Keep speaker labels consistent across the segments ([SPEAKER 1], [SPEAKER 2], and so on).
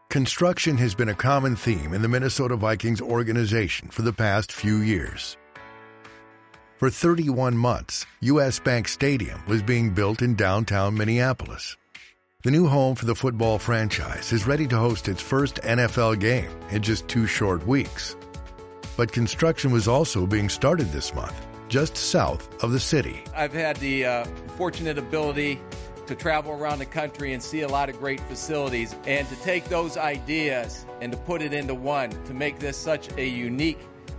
[SPEAKER 1] Construction has been a common theme in the Minnesota Vikings organization for the past few years. For 31 months, U.S. Bank Stadium was being built in downtown Minneapolis. The new home for the football franchise is ready to host its first NFL game in just 2 short weeks. But construction was also being started this month, just south of the city.
[SPEAKER 2] I've had the fortunate ability to travel around the country and see a lot of great facilities, and to take those ideas and to put it into one to make this such a unique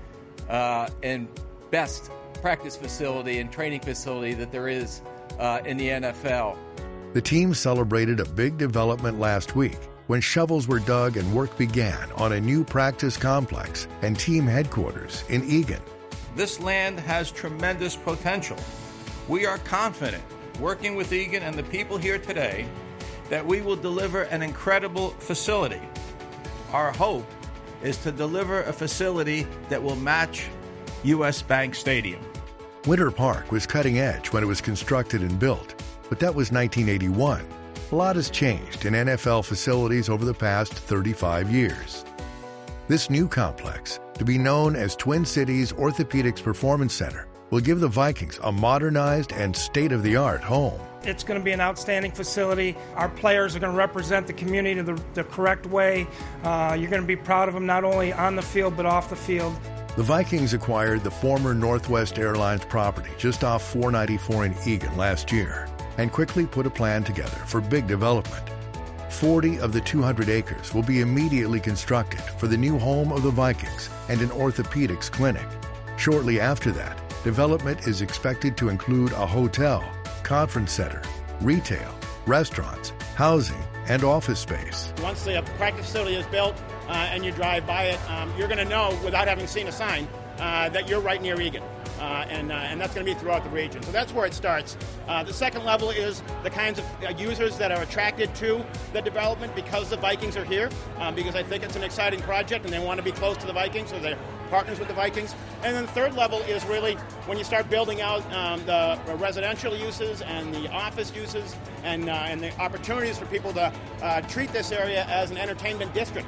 [SPEAKER 2] and best practice facility and training facility that there is in the NFL.
[SPEAKER 1] The team celebrated a big development last week when shovels were dug and work began on a new practice complex and team headquarters in Eagan.
[SPEAKER 3] This land has tremendous potential. We are confident, working with Eagan and the people here today, that we will deliver an incredible facility. Our hope is to deliver a facility that will match U.S. Bank Stadium.
[SPEAKER 1] Winter Park was cutting edge when it was constructed and built, but that was 1981. A lot has changed in NFL facilities over the past 35 years. This new complex, to be known as Twin Cities Orthopedics Performance Center, will give the Vikings a modernized and state-of-the-art home.
[SPEAKER 4] It's going to be an outstanding facility. Our players are going to represent the community the correct way. You're going to be proud of them not only on the field but off the field.
[SPEAKER 1] The Vikings acquired the former Northwest Airlines property just off 494 in Eagan last year and quickly put a plan together for big development. 40 of the 200 acres will be immediately constructed for the new home of the Vikings and an orthopedics clinic. Shortly after that, development is expected to include a hotel, conference center, retail, restaurants, housing, and office space.
[SPEAKER 5] Once the practice facility is built and you drive by it, you're going to know, without having seen a sign, that you're right near Eagan. And that's going to be throughout the region. So that's where it starts. The second level is the kinds of users that are attracted to the development because the Vikings are here, because I think it's an exciting project and they want to be close to the Vikings, so they're partners with the Vikings. And then the third level is really when you start building out the residential uses and the office uses and the opportunities for people to treat this area as an entertainment district.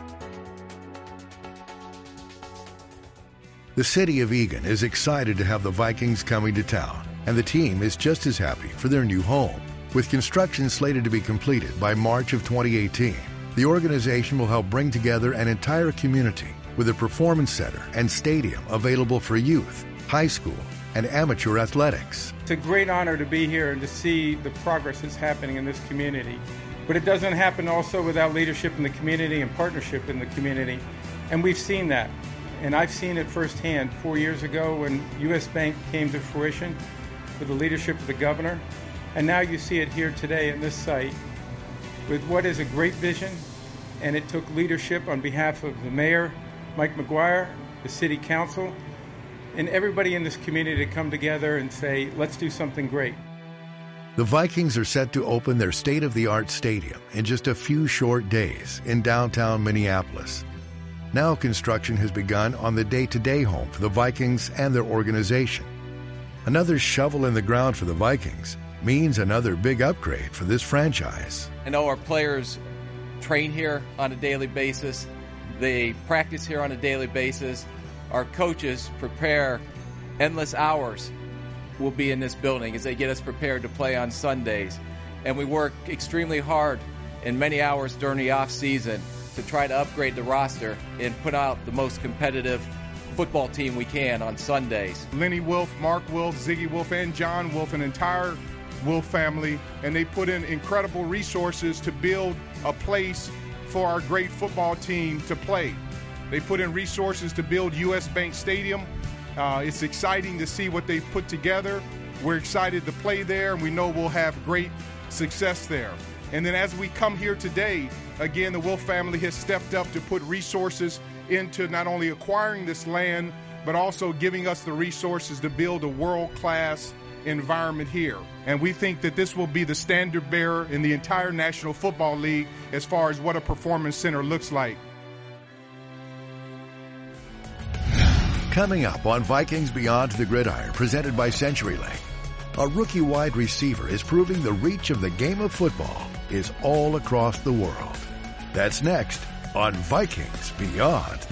[SPEAKER 1] The city of Eagan is excited to have the Vikings coming to town, and the team is just as happy for their new home. With construction slated to be completed by March of 2018, the organization will help bring together an entire community with a performance center and stadium available for youth, high school, and amateur athletics.
[SPEAKER 6] It's a great honor to be here and to see the progress that's happening in this community. But it doesn't happen also without leadership in the community and partnership in the community, and we've seen that. And I've seen it firsthand 4 years ago when U.S. Bank came to fruition with the leadership of the governor. And now you see it here today at this site with what is a great vision. And it took leadership on behalf of the mayor, Mike McGuire, the city council, and everybody in this community to come together and say, let's do something great.
[SPEAKER 1] The Vikings are set to open their state-of-the-art stadium in just a few short days in downtown Minneapolis. Now construction has begun on the day-to-day home for the Vikings and their organization. Another shovel in the ground for the Vikings means another big upgrade for this franchise.
[SPEAKER 2] I know our players train here on a daily basis. They practice here on a daily basis. Our coaches prepare endless hours will be in this building as they get us prepared to play on Sundays. And we work extremely hard and many hours during the off season to try to upgrade the roster and put out the most competitive football team we can on Sundays.
[SPEAKER 7] Lenny Wolf, Mark Wolf, Ziggy Wolf, and John Wolf, an entire Wolf family, and they put in incredible resources to build a place for our great football team to play. They put in resources to build U.S. Bank Stadium. It's exciting to see what they've put together. We're excited to play there, and we know we'll have great success there. And then as we come here today, again, the Wolf family has stepped up to put resources into not only acquiring this land, but also giving us the resources to build a world-class environment here. And we think that this will be the standard bearer in the entire National Football League as far as what a performance center looks like.
[SPEAKER 1] Coming up on Vikings Beyond the Gridiron, presented by CenturyLink, a rookie wide receiver is proving the reach of the game of football is all across the world. That's next on Vikings Beyond